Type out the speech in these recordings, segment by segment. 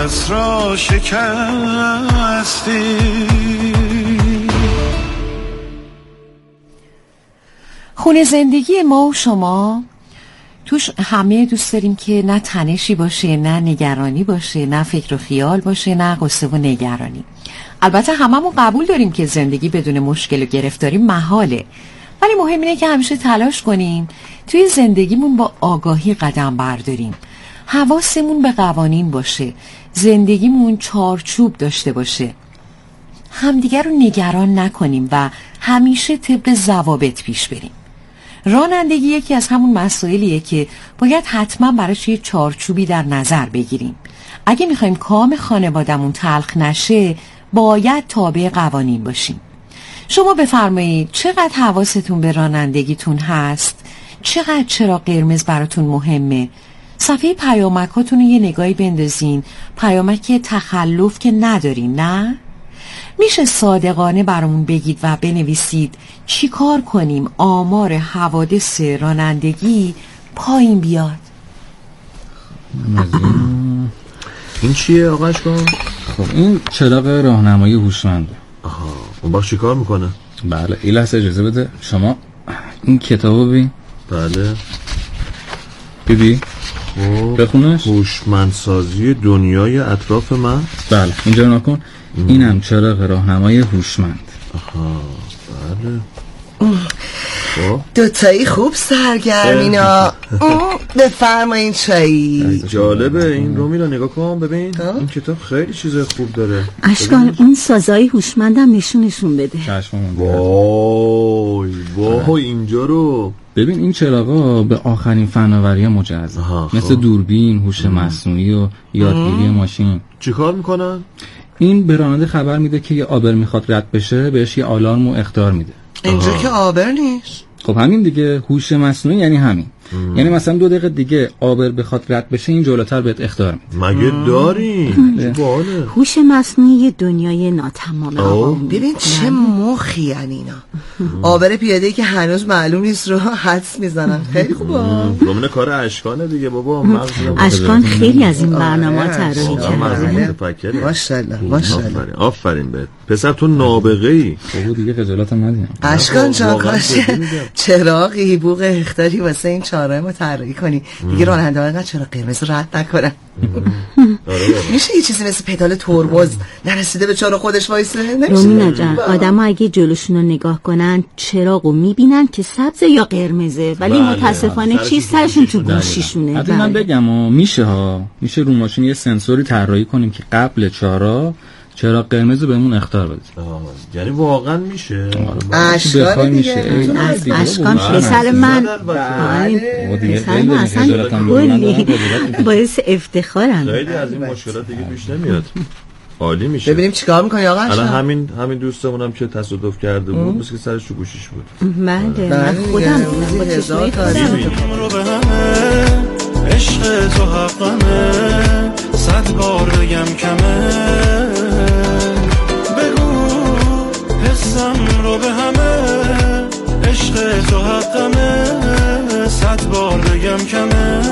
کس را شکستی. خونه زندگی ما و شما توش همه دوست داریم که نه تنشی باشه، نه نگرانی باشه، نه فکر و خیال باشه، نه غصه و نگرانی. البته هممون قبول داریم که زندگی بدون مشکل و گرفتاری محاله، ولی مهم اینه که همیشه تلاش کنیم توی زندگیمون با آگاهی قدم برداریم، حواسمون به قوانین باشه، زندگیمون چارچوب داشته باشه، همدیگر رو نگران نکنیم و همیشه طبق ضوابط پیش بریم. رانندگی یکی از همون مسائلیه که باید حتما براش یه چارچوبی در نظر بگیریم. اگه میخوایم کام خانوادمون تلخ نشه باید تابع قوانین باشیم. شما بفرمایید چقدر حواستون به رانندگیتون هست؟ چقدر چراغ قرمز براتون مهمه؟ صفحه پیامکاتون رو یه نگاهی بندازین. پیامک تخلف که ندارین، نه؟ میشه صادقانه برامون بگید و بنویسید چی کار کنیم آمار حوادث رانندگی پایین بیاد؟ این چیه آقا اشکان؟ خب این چراغ راهنمایی هوشمنده. آها، اون باش چی کار میکنه؟ بله این لحظه اجازه بده شما این کتابو ببین. بله ببین خب بخونش. هوشمندسازی دنیای اطراف من. بله اینجا نکن. اینم چراغ راهنمای هوشمند. آها بله. دوتایی خوب سرگرمینا. بفرمایین چایی. جالبه این رو میلا نگاه کن ببین. این کتاب خیلی چیزای خوب داره. اشکان اون سازای هوشمندم نشون بده. وای اینجا رو ببین. این چراغا به آخرین فناوری مجهزه، مثل دوربین، هوش مصنوعی و یادگیری ماشین. چیکار میکنن؟ این به راننده خبر میده که یه آبر میخواد رد بشه، بهش یه آلارم و اخطار میده. اینجا که آبر نیست. خب همین دیگه، هوش مصنوعی یعنی همین. یعنی مثلا 2 دقیقه دیگه آبر بخواد رد بشه این جلوتر بهت اخطار میده. مگه داریم؟ هوش مصنوعی یه دنیای ناتمامه. ببین چه مخی یعنی اینا. آبر پیاده‌ای که هنوز معلوم نیست رو حدس میزنن. خیلی خوبه. رومن کار اشکانه دیگه بابا. اشکان خیلی از این برنامه‌ها طراحی کرده. ماشاءالله ماشاءالله. آفرین بهت پسر، تو نابغه‌ای. بابا دیگه خجالتم ندیدم. اشکان جان کاش چراغی بوق اخطاری واسه این چهارراه ما طراحی کنی دیگه راننده‌ها اینقدر چرا قرمز رد نکنن. میشه یه چیزی مثل پدال ترمز نرسیده به چهار خودش وایسه؟ رومینا جان آدم‌ها اگه جلوشون رو نگاه کنن چراغو میبینن که سبز یا قرمزه، ولی متاسفانه چیز سرشون تو گوشیشونه. حتی من بگم میشه رو ماشین یه سنسوری طراحی کنیم که قبل چراغ قرمز بهمون اخطار بده. یعنی واقعا میشه. اشکان میشه. اشکان پسر من پسر من اصلا کلی باعث افتخارم. خیلی از این مشکلات دیگه پیش نمیاد. عالی میشه. ببینیم چیکار میکنی آقا اشکان. الان همین دوستمونم که تصادف کرده بود مثل که سرش تو گوشیش بود. بله من خودم با چشمای خودم عشق تو حقمه 100 بار بگم کمه بگو حسم رو به همه عشق تو حقمه 100 بار بگم کمه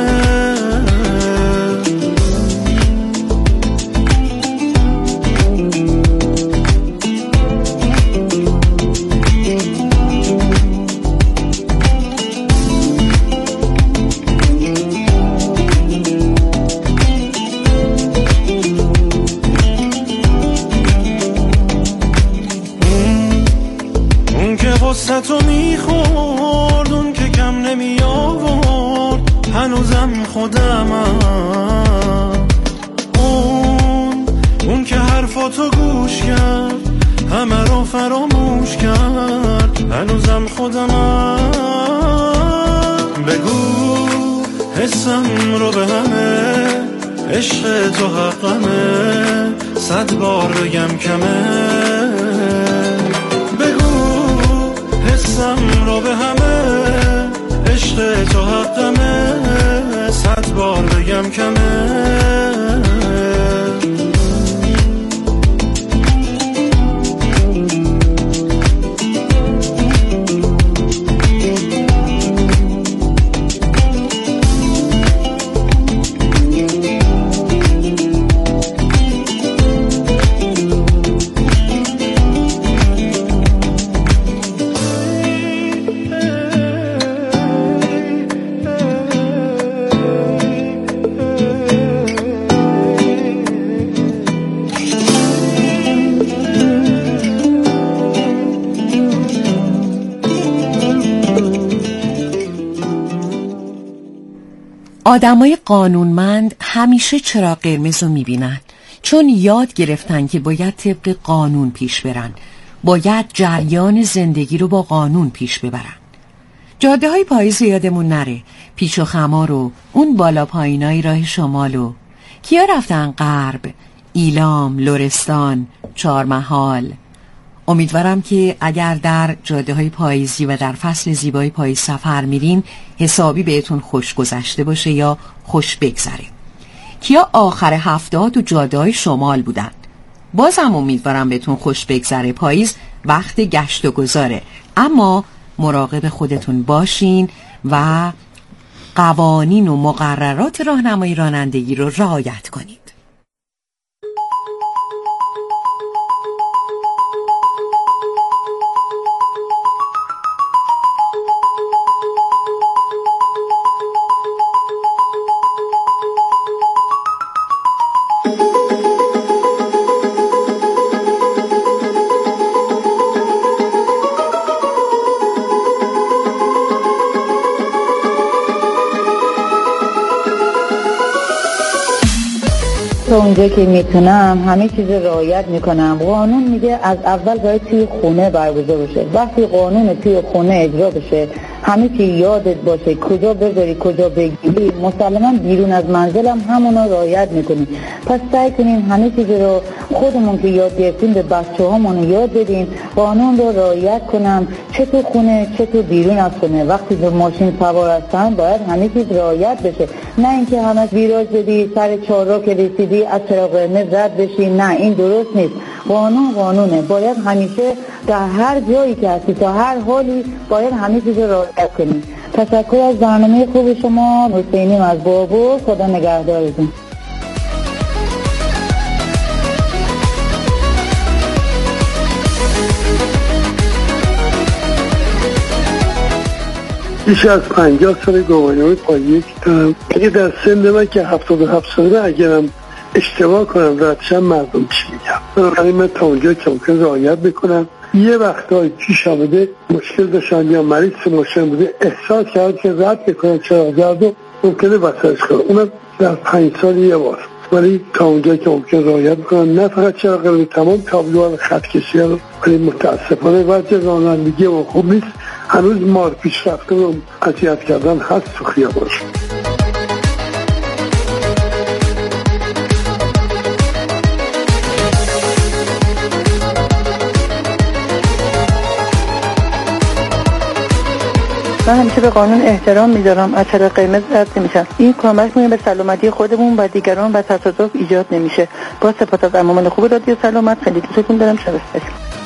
تو میخورد اون که کم نمی آورد هنوزم خودمم اون که حرفاتو گوش کرد همه رو فراموش کرد هنوزم خودمم بگو حسم رو به همه عشق تو حقمه 100 بار بگم کمه حسم رو به همه عشق تو حقمه 100 بار بگم کمه آدمای قانونمند همیشه چراغ قرمز رو میبینن، چون یاد گرفتن که باید طبق قانون پیش برن، باید جریان زندگی رو با قانون پیش ببرن. جاده های پاییز یادمون نره، پیچ و خمار و اون بالا پایینای راه شمالو. کیا رفتن غرب، ایلام، لرستان، چهارمحال؟ امیدوارم که اگر در جاده های پاییزی و در فصل زیبای پاییز سفر میرین حسابی بهتون خوش گذشته باشه یا خوش بگذره. کیا آخر هفته تو جاده های شمال بودن؟ بازم امیدوارم بهتون خوش بگذره. پاییز وقت گشت و گذاره، اما مراقب خودتون باشین و قوانین و مقررات راهنمایی رانندگی رو رعایت کنید. تا اونجا که میتونم همه چیز رعایت میکنم. قانون میگه از اول باید توی خونه برگزار بشه. وقتی قانون توی خونه اجرا بشه، همه چی یادت باشه، کجا بذاری کجا بگیری، مسلما بیرون از منزلم همونا رعایت میکنیم. پس سعی کنیم همه چیز رو خودمون که یاد گرفتیم به بچه‌هامون یاد بدیم، قانون رو رعایت کنم، چه تو خونه چه تو بیرون از خونه. وقتی به ماشین سوار هستن باید همه چیز رعایت بشه، نه اینکه همه ویراج بدی سر چهارراه که رسیدی از چراغ قرمز رد بشی. نه، این درست نیست. قانون قانونه، باید همیشه در هر جایی که هستی تا هر حالی باید همه چیز رو رعایت کنی. تشکر از برنامه خوب شما. حسینیم از بابا. خدا نگهدارتون. بیش از 50 سال گواهینامه پایه دارم. اگه در سن من که 77 ساله اگرم اشتباه کنم ردشم مردم چی میگم. بنابراین من تا اونجا که ممکن رعایت میکنم. یه وقتایی پیش آمده مشکل داشتن یا مریض مشکل بوده احساس کرد که رد میکنم چرا زرد ممکنه وسطش کنم، اونم در 5 سال یه بار. ولی تا اونجا که ممکن رعایت میکنم، نه فقط چرا قرمز، تمام تابلوها و خط کشی رو. ولی متاسفانه وجه رانندگی ما خوب نیست. هنوز مار پیش رفته و اذیت کردن هست تو خیابان. من همیشه به قانون احترام میذارم، از چراغ قرمز رد نمیشم. این کمک میکنه به سلامتی خودمون و دیگران و تصادف ایجاد نمیشه. با سپاس از عمومان خوب رادیو سلامت. خیلی دوستتون دارم. شب بخیر.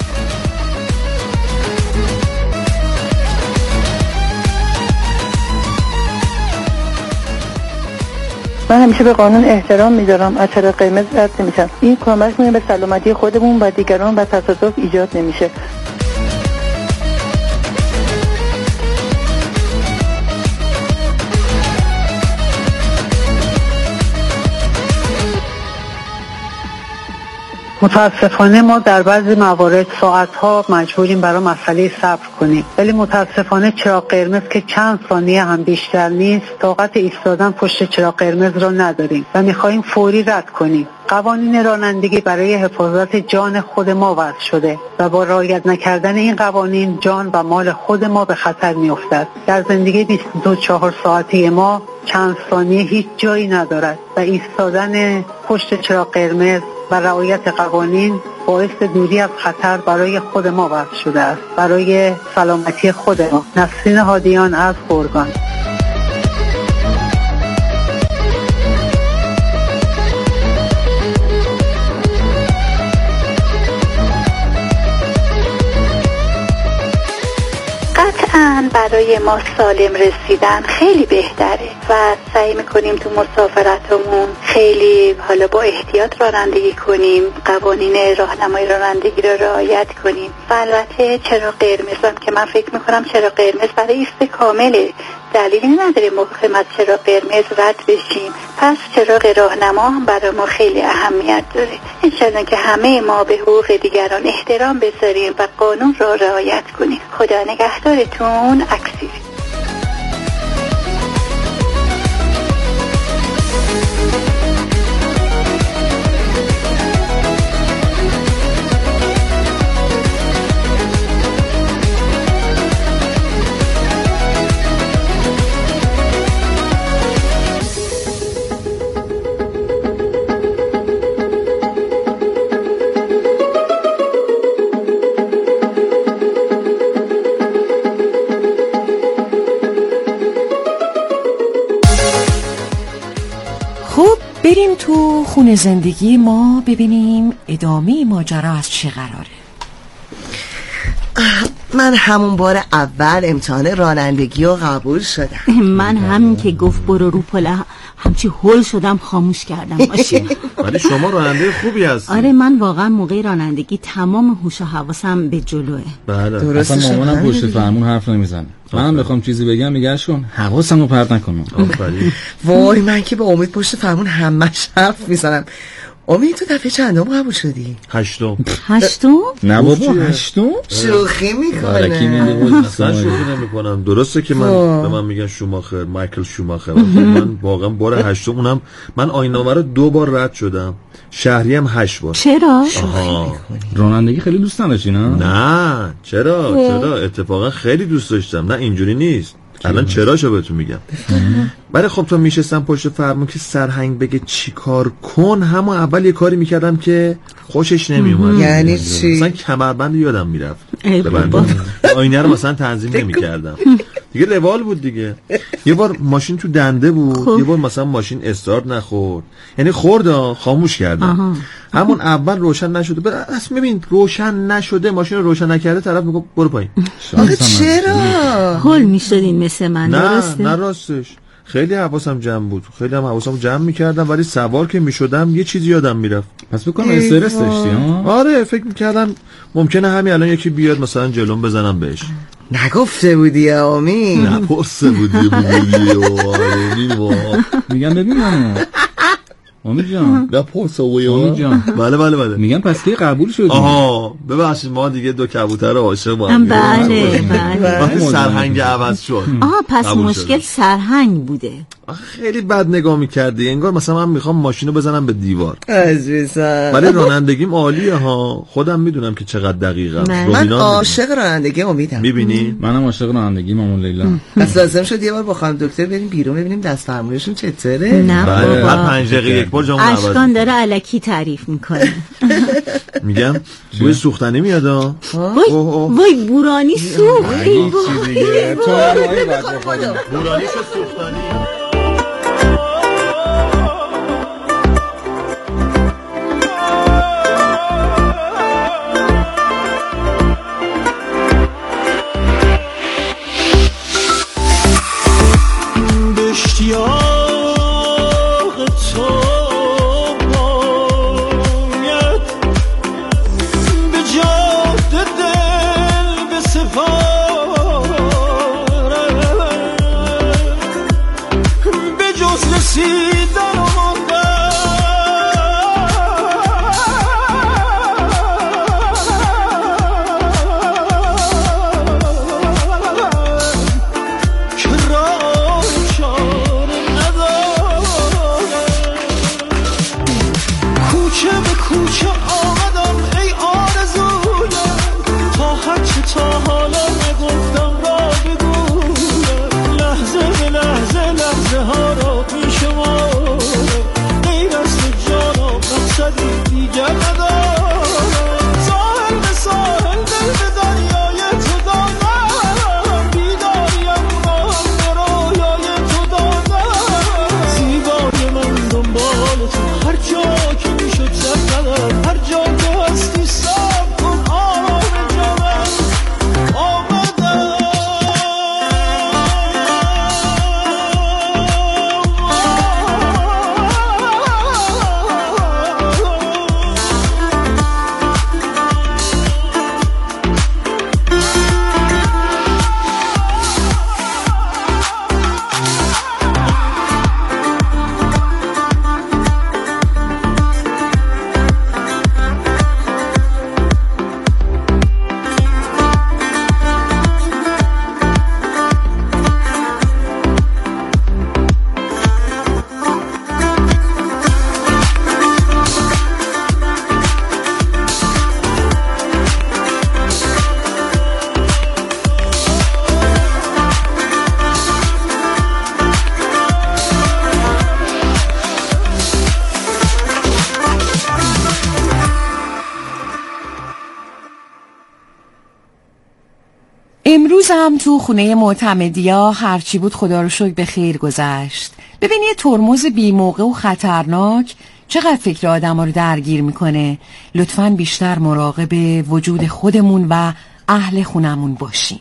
من همیشه به قانون احترام میذارم، از چراغ قرمز رد نمیشم. این کمک میکنه به سلامتی خودمون و دیگران و تصادف ایجاد نمیشه. متاسفانه ما در بعضی موارد ساعتها مجبوریم برای مسئله صبر کنیم، ولی متاسفانه چراغ قرمز که چند ثانیه هم بیشتر نیست، طاقت ایستادن پشت چراغ قرمز رو نداریم و میخوایم فوری رد کنیم. قوانین رانندگی برای حفاظت جان خود ما وضع شده و با رعایت نکردن این قوانین جان و مال خود ما به خطر میافتد. در زندگی 24 ساعته ما چند ثانیه هیچ جایی ندارد و ایستادن پشت چراغ قرمز و رعایت قوانین باعث دوری از خطر برای خود ما وضع شده است، برای سلامتی خود ما. نسرین هادیان از گرگان. قطعاً برای ما سالم رسیدن خیلی بهتره و سعی میکنیم تو مسافرتمون خیلی حالا با احتیاط رانندگی کنیم، قوانین راهنمایی رانندگی رو رعایت کنیم. و البته چراغ قرمز هم که من فکر میکنم چراغ قرمز برای ایست کامله، دلیلی نداره موقع از چراغ قرمز رد بشیم. پس چراغ راهنما هم برای ما خیلی اهمیت داره. انشالله که همه ما به حقوق دیگران احترام بذاریم و قانون را رعایت کنیم. خدا نگهدارتون. اکسیری. برو تو خونه زندگی ما ببینیم ادامه ماجرا از چه قراره. من همون بار اول امتحان رانندگی رو قبول شدم. من همین که گفت برو رو پله همچی هول شدم خاموش کردم ماشین. ولی شما راننده خوبی هستی. آره من واقعا موقع رانندگی تمام هوش و حواسم به جلوه. بله. اصلا مامانم پشت فرمون حرف نمیزنه. منم بخوام چیزی بگم میگهش کن حواسمو پرت نکنم. وای من که با امید پشت فرمون همش حرف میزنم. امید تو دفعه چندم قبول شدی؟ 8م. 8م؟ نه بابا 8م؟ شوخی میکنه. اصلا شوخی نمیکنم. درسته که من به من میگن شوماخر، مایکل شوماخر. من واقعا بار 8م اونم من آیین‌نامه رو 2 بار رد شدم. شهری هم 8 بار. چرا؟ رانندگی خیلی دوست نداشتی نه؟ نه چرا اتفاقا خیلی دوست داشتم. نه اینجوری نیست. الان چراشو بهتون میگم. ولی خب تو میشستم پشت فرمون که سرهنگ بگه چی کار کن، همون اول یه کاری میکردم که خوشش نمیومد. یعنی چی؟ مثلا کمربند یادم میرفت آینه رو مثلا تنظیم نمیکردم دیگه. روال بود دیگه. یه بار ماشین تو دنده بود، یه بار مثلا ماشین استارت نخورد، یعنی خورد خاموش کردم. همون اول روشن نشده. اصلا ببین روشن نشده، ماشین رو روشن نکرده، طرف میگه برو پایین. آخه چرا؟ هول میشدین مثل من؟ درسته؟ نه راستش خیلی حواسم جمع بود، خیلی هم حواسم جمع میکردم، ولی سوار که میشدم یه چیزی یادم میرفت. پس بکنم استرس داشتی ها؟ آره فکر میکردم ممکنه همین الان یکی بیاد مثلا جلوم بزنم بهش. نگفته بودی آمین؟ نپرسه بودی میگم ببین منو امید جان. نپرسه امید جان. بله میگم پس که قبول شدی. آها ببخشید ما دیگه 2 کبوتر عاشق با هم. بله. سرهنگ عوض شد. پس مشکل سرهنگ بوده. خیلی بد نگاه میکردی، انگار مثلا من میخوام ماشینو بزنم به دیوار. عزیزم ولی رانندگیم عالیه ها، خودم میدونم که چقدر دقیقم. من عاشق رانندگی امیدم. میبینی؟ منم عاشق رانندگی مامون لیلا. پس لازم شد یه بار با خانم دکتر بریم بیرون ببینیم دست فرمونشون چطوره. نه بابا. هر 5 دقیقه یک بار جامون عوض. اشکان داره الکی تعریف میکنه. میگم بوی سوختنی میاد ها. وای بورانی سوختی. بورانی شو سوختنی. هر جا که میشد زد هر جا روزم تو خونه معتمدیا هرچی بود خدا رو شکر به خیر گذشت. ببین یه ترمز بی موقع و خطرناک چقدر فکر آدم رو درگیر میکنه. لطفاً بیشتر مراقب وجود خودمون و اهل خونمون باشیم.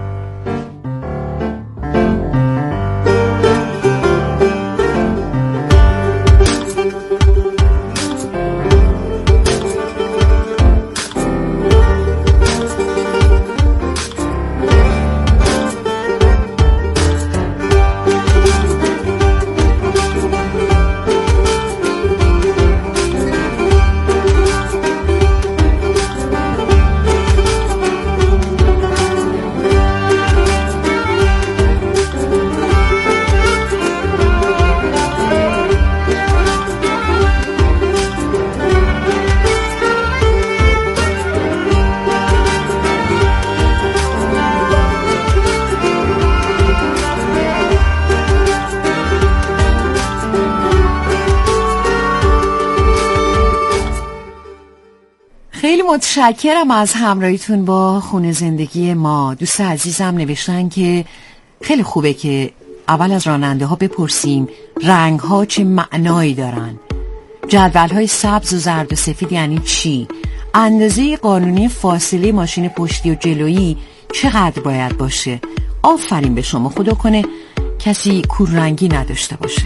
خیلی متشکرم از همراهیتون با خونه زندگی ما. دوست عزیزم نوشتن که خیلی خوبه که اول از راننده ها بپرسیم رنگ ها چه معنایی دارن، جدول های سبز و زرد و سفید یعنی چی، اندازه قانونی فاصله ماشین پشتی و جلویی چقدر باید باشه. آفرین به شما، خدا کنه کسی کوررنگی نداشته باشه.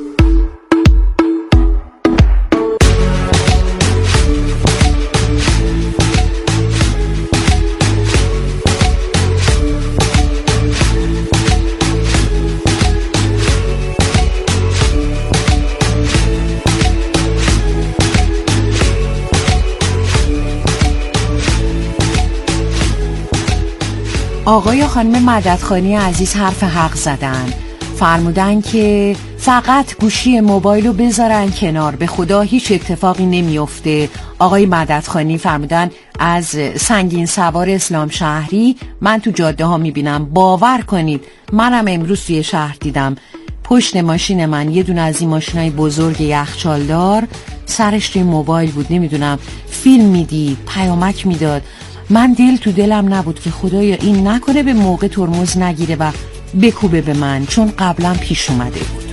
آقای و خانم مددخانی عزیز حرف حق زدن، فرمودن که فقط گوشی موبایل رو بذارن کنار، به خدا هیچ اتفاقی نمیفته. آقای مددخانی فرمودن از سنگین سوار اسلام شهری من تو جاده ها میبینم، باور کنید منم امروز توی شهر دیدم پشت ماشین من یه دونه از این ماشینای بزرگ یخچالدار سرش توی موبایل بود، نمیدونم فیلم میدید، پیامک میداد. من دل تو دلم نبود که خدایا این نکنه به موقع ترمز نگیره و بکوبه به من، چون قبلا پیش اومده بود.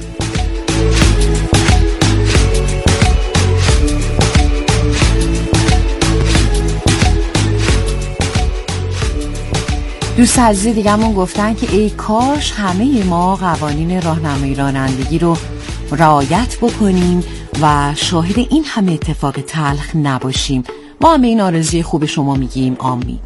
دوست عزیز دیگه‌مون گفتن که ای کاش همه ما قوانین راهنمایی رانندگی رو رعایت بکنیم و شاهد این همه اتفاق تلخ نباشیم. ما هم به این آرزوی خوب شما میگیم آمین.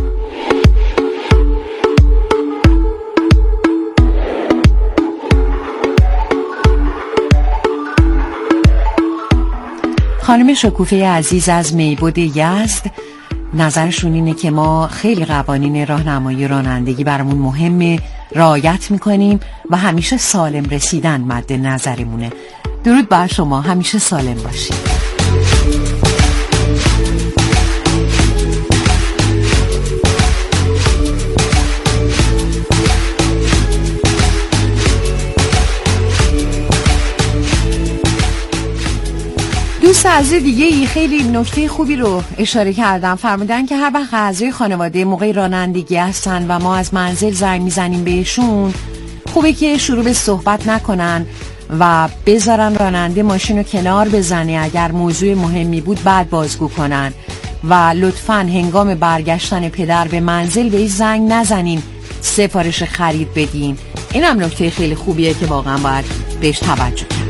خانم شکوفه عزیز از میبود یزد نظرشون اینه که ما خیلی قوانین راهنمایی رانندگی برامون مهمه، رعایت میکنیم و همیشه سالم رسیدن مد نظرمونه. درود بر شما، همیشه سالم باشید. دوست عزیز دیگه خیلی نکته خوبی رو اشاره کردم، فرمودن که هر وقت اعضای خانواده موقع رانندگی هستن و ما از منزل زنگ میزنیم بهشون، خوبه که شروع به صحبت نکنن و بذارن راننده ماشین رو کنار بزنه، اگر موضوع مهمی بود بعد بازگو کنن و لطفاً هنگام برگشتن پدر به منزل به زنگ نزنین سفارش خرید بدین. این هم نکته خیلی خوبیه که واقعا باید بهش توجه کنیم.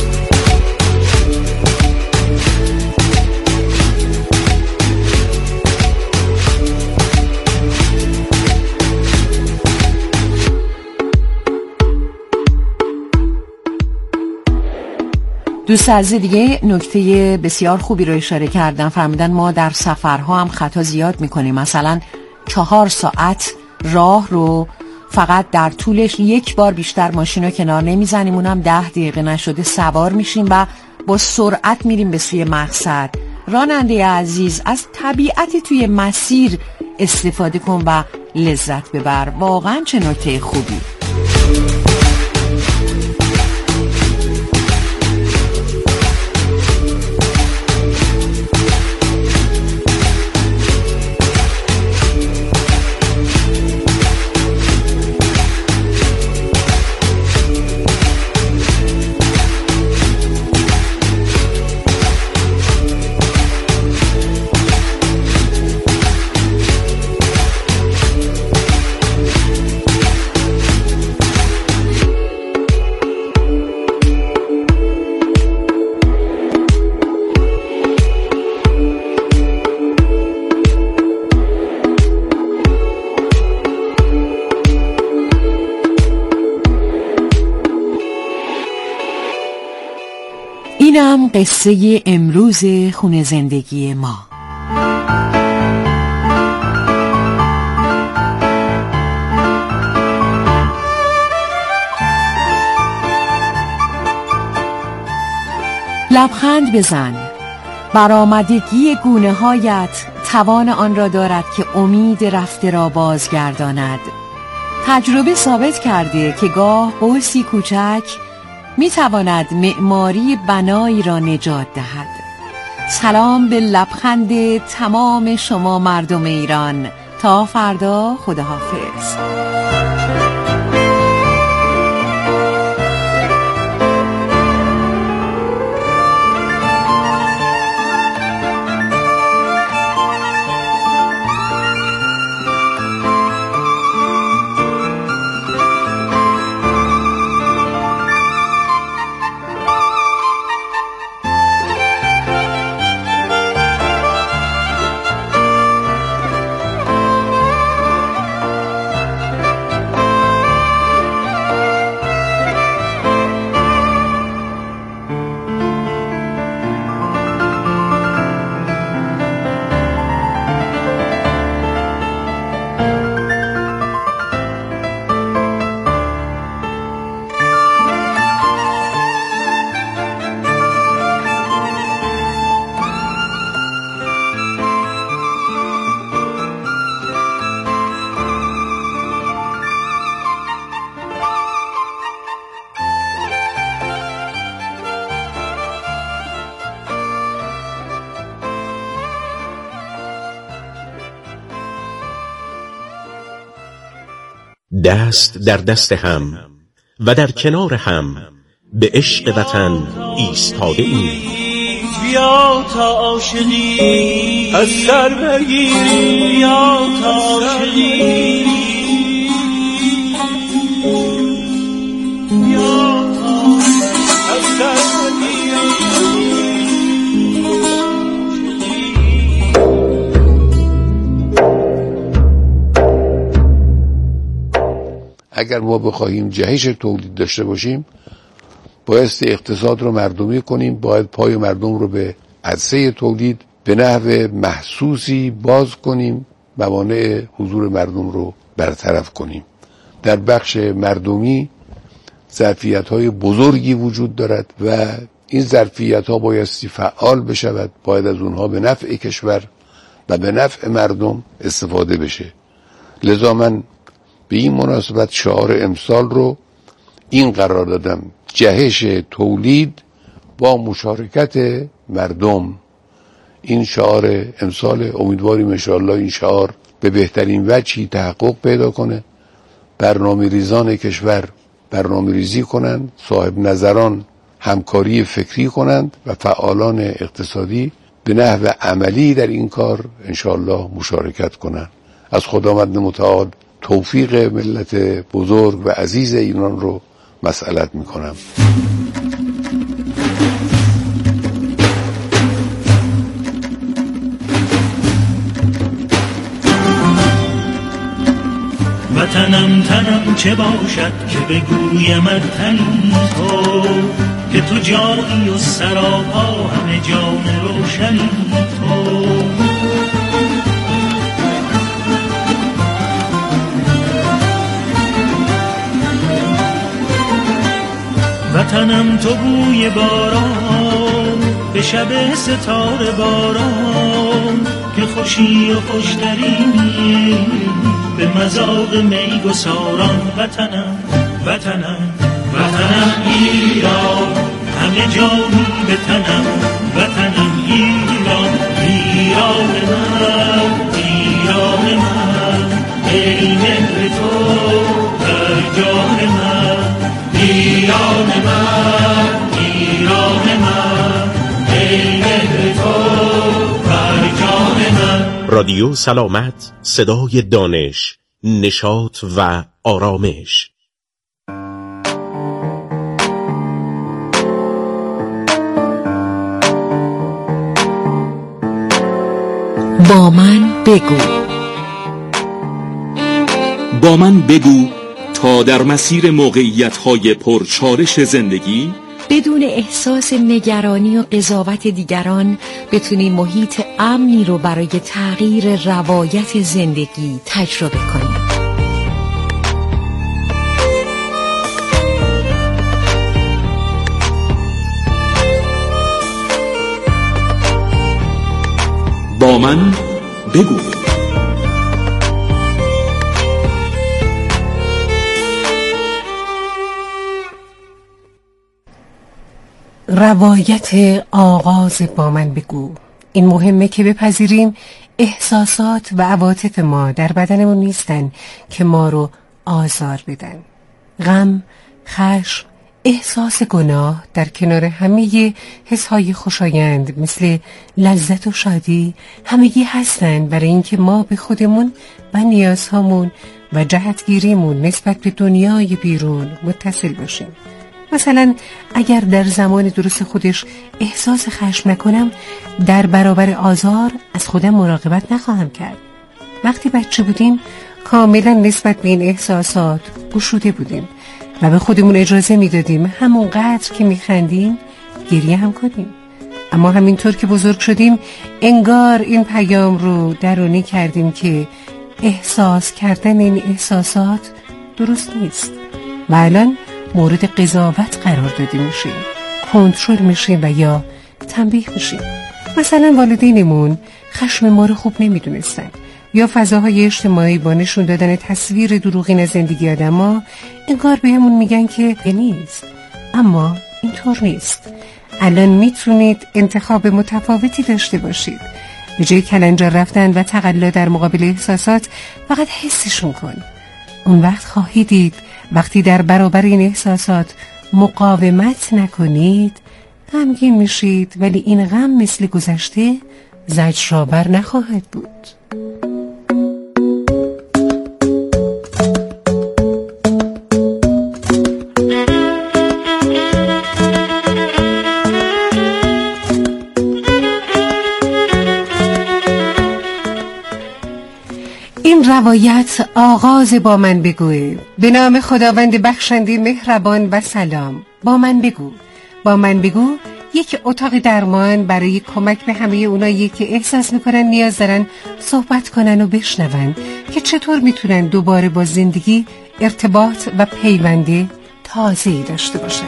دوست عزیز دیگه نکته بسیار خوبی رو اشاره کردن، فرمودن ما در سفرها هم خطا زیاد میکنیم، مثلا 4 ساعت راه رو فقط در طولش یک بار بیشتر ماشین رو کنار نمیزنیم، اونم 10 دقیقه نشده سوار میشیم و با سرعت میریم به سوی مقصد. راننده عزیز از طبیعت توی مسیر استفاده کن و لذت ببر. واقعا چه نکته خوبی. اینم قصه امروز خونه زندگی ما. لبخند بزن، برآمدگی گونه هایت توان آن را دارد که امید رفته را بازگرداند. تجربه ثابت کرده که گاه قوسی کوچک می تواند معماری بنایی را نجات دهد. سلام به لبخند تمام شما مردم ایران. تا فردا، خداحافظ. دست در دست هم و در کنار هم به عشق وطن ایستاده ایم. بیا تا عاشقی از سر بگیری، بیا تا عاشقی، بیا تا از سر اگر ما بخواهیم جهش تولید داشته باشیم، بایستی اقتصاد رو مردمی کنیم، باید پای مردم رو به عرصه تولید به نحو محسوسی باز کنیم، موانع حضور مردم رو برطرف کنیم. در بخش مردمی ظرفیت‌های بزرگی وجود دارد و این ظرفیت‌ها بایستی فعال بشود، باید از اونها به نفع کشور و به نفع مردم استفاده بشه. لذا من به این مناسبت شعار امسال رو این قرار دادم: جهش تولید با مشارکت مردم. این شعار امسال، امیدواریم انشاءالله این شعار به بهترین وجهی تحقق پیدا کنه. برنامه ریزان کشور برنامه ریزی کنند، صاحب نظران همکاری فکری کنند و فعالان اقتصادی به نحو عملی در این کار انشاءالله مشارکت کنند. از خداوند متعال توفیق ملت بزرگ و عزیز ایران رو مسئلت میکنم. وطنم تنم چه باشد که بگویمت تنی تو، که تو جایی و سراپا همه جان روشنی تو. وطنم تو بوی باران به شب ستاره باران، که خوشی و خوشترینی به مذاق می گساران. وطنم وطنم وطنم ایران، همه جانی به تنم. وطنم ایران، ایران من، ایران من، ای مهر تو در جان من. ایران من، ایران من، ای مهر تو بر جان من. رادیو سلامت، صدای دانش، نشاط و آرامش. با من بگو. با من بگو تا در مسیر موقعیت‌های پرچالش زندگی بدون احساس نگرانی و قضاوت دیگران بتونیم محیط امنی رو برای تغییر روایت زندگی تجربه کنیم. با من بگو. روایت آغاز با من بگو. این مهمه که بپذیریم احساسات و عواطف ما در بدنمون نیستن که ما رو آزار بدن. غم، خشم، احساس گناه در کنار همه حسهای خوشایند مثل لذت و شادی همگی هستن برای اینکه ما به خودمون و نیازهامون و جهتگیریمون نسبت به دنیای بیرون متصل باشیم. مثلا اگر در زمان درست خودش احساس خشم نکنم، در برابر آزار از خودم مراقبت نخواهم کرد. وقتی بچه بودیم کاملا نسبت به این احساسات گشوده بودیم و به خودمون اجازه میدادیم همون قدر که میخندیم گریه هم کنیم. اما همینطور که بزرگ شدیم انگار این پیام رو درونی کردیم که احساس کردن این احساسات درست نیست و الان مورد قضاوت قرار داده میشیم، کنترل میشیم و یا تنبیه میشیم. مثلا والدینمون خشم ما رو خوب نمیدونستن یا فضاهای اجتماعی با نشون دادن تصویر دروغین از زندگی آدما انگار بهمون میگن که نیست. اما اینطور نیست. الان میتونید انتخاب متفاوتی داشته باشید. به جای کلنجار رفتن و تقلا در مقابل احساسات فقط حسشون کن. اون وقت خواهید دید وقتی در برابر این احساسات مقاومت نکنید غمگین میشید، ولی این غم مثل گذشته زجرآور نخواهد بود. این روایت آغاز با من بگوه. به نام خداوند بخشنده مهربان و سلام. با من بگو. با من بگو یک اتاق درمان برای کمک به همه اونایی که احساس میکنن نیاز دارن صحبت کنن و بشنون که چطور میتونن دوباره با زندگی ارتباط و پیوند تازه‌ای داشته باشن.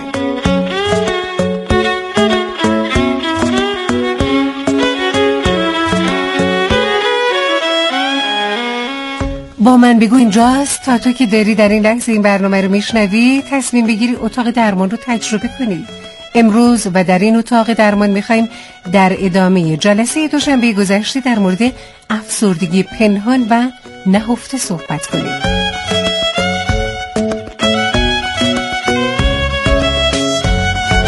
با من بگو اینجاست تا تو که داری در این لحظه این برنامه رو میشنوی تصمیم بگیری اتاق درمان رو تجربه کنی. امروز و در این اتاق درمان میخوایم در ادامه جلسه دوشنبه گذشته در مورد افسردگی پنهان و نهفته صحبت کنیم.